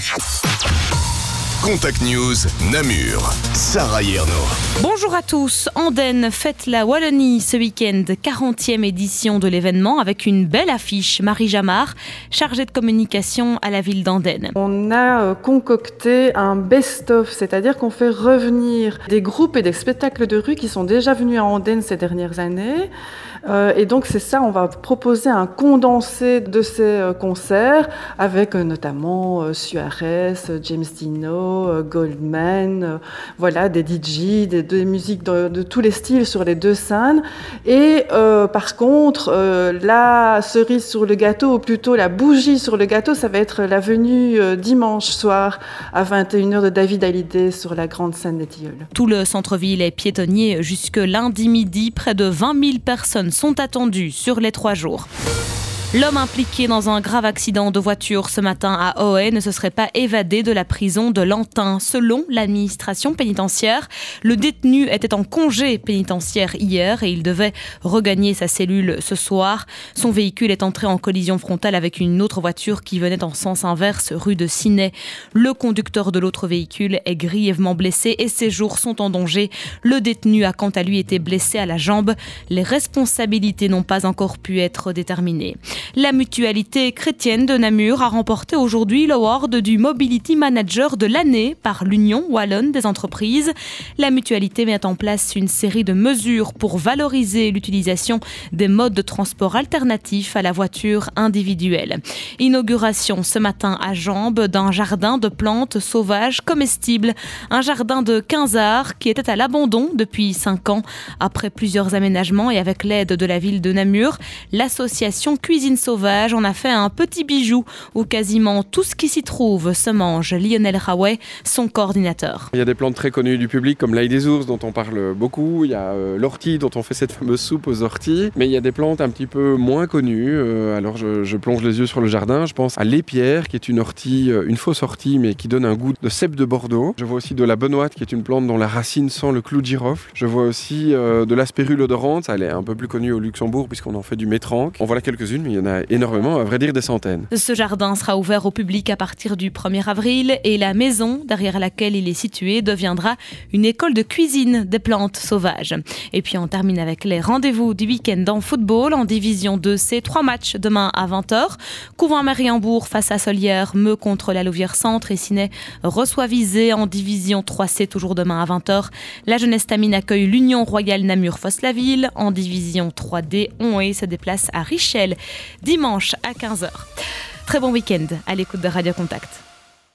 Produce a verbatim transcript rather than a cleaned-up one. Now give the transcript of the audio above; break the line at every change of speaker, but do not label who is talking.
Contact News Namur, Sarah Hierno.
Bonjour à tous. Andenne fête la Wallonie ce week-end, quarantième édition de l'événement avec une belle affiche. Marie Jamard, chargée de communication à la ville d'Andenne.
On a concocté un best-of, c'est-à-dire qu'on fait revenir des groupes et des spectacles de rue qui sont déjà venus à Andenne ces dernières années. Euh, et donc c'est ça, on va proposer un condensé de ces euh, concerts avec euh, notamment euh, Suarez, euh, James Dino, euh, Goldman, euh, voilà, des D J, des, des musiques de, de tous les styles sur les deux scènes. Et euh, par contre, euh, la cerise sur le gâteau, ou plutôt la bougie sur le gâteau, ça va être la venue euh, dimanche soir à vingt et une heures de David Hallyday sur la grande scène des Tilleuls.
Tout le centre-ville est piétonnier jusque lundi midi. Près de vingt mille personnes sont attendues sur les trois jours. L'homme impliqué dans un grave accident de voiture ce matin à Ohain ne se serait pas évadé de la prison de Lantin. Selon l'administration pénitentiaire, le détenu était en congé pénitentiaire hier et il devait regagner sa cellule ce soir. Son véhicule est entré en collision frontale avec une autre voiture qui venait en sens inverse rue de Ciney. Le conducteur de l'autre véhicule est grièvement blessé et ses jours sont en danger. Le détenu a quant à lui été blessé à la jambe. Les responsabilités n'ont pas encore pu être déterminées. La mutualité chrétienne de Namur a remporté aujourd'hui l'award du Mobility Manager de l'année par l'Union wallonne des entreprises. La mutualité met en place une série de mesures pour valoriser l'utilisation des modes de transport alternatifs à la voiture individuelle. Inauguration ce matin à Jambes d'un jardin de plantes sauvages comestibles. Un jardin de quinze arts qui était à l'abandon depuis cinq ans. Après plusieurs aménagements et avec l'aide de la ville de Namur, l'association Cuisine Sauvage en a fait un petit bijou où quasiment tout ce qui s'y trouve se mange. Lionel Raway, son coordinateur.
Il y a des plantes très connues du public comme l'ail des ours dont on parle beaucoup, il y a euh, l'ortie dont on fait cette fameuse soupe aux orties, mais il y a des plantes un petit peu moins connues. Euh, alors je, je plonge les yeux sur le jardin, je pense à l'épierre qui est une ortie, une fausse ortie mais qui donne un goût de cèpe de Bordeaux. Je vois aussi de la benoîte qui est une plante dont la racine sent le clou de girofle. Je vois aussi euh, de l'aspérule odorante, elle est un peu plus connue au Luxembourg puisqu'on en fait du métranque. En voilà quelques-unes, mais il y en a énormément, à vrai dire des centaines.
Ce jardin sera ouvert au public à partir du premier avril et la maison derrière laquelle il est situé deviendra une école de cuisine des plantes sauvages. Et puis on termine avec les rendez-vous du week-end en football. En division deux C, trois matchs demain à vingt heures. Couvent-Mariembourg face à Solière, Meux contre la Louvière Centre et Ciney reçoit Visé. En division trois C, toujours demain à vingt heures. La Jeunesse Tamine accueille l'Union Royale Namur-Fosse-la-Ville. En division trois D, Onhaye se déplace à Richel dimanche à quinze heures. Très bon week-end à l'écoute de Radio Contact.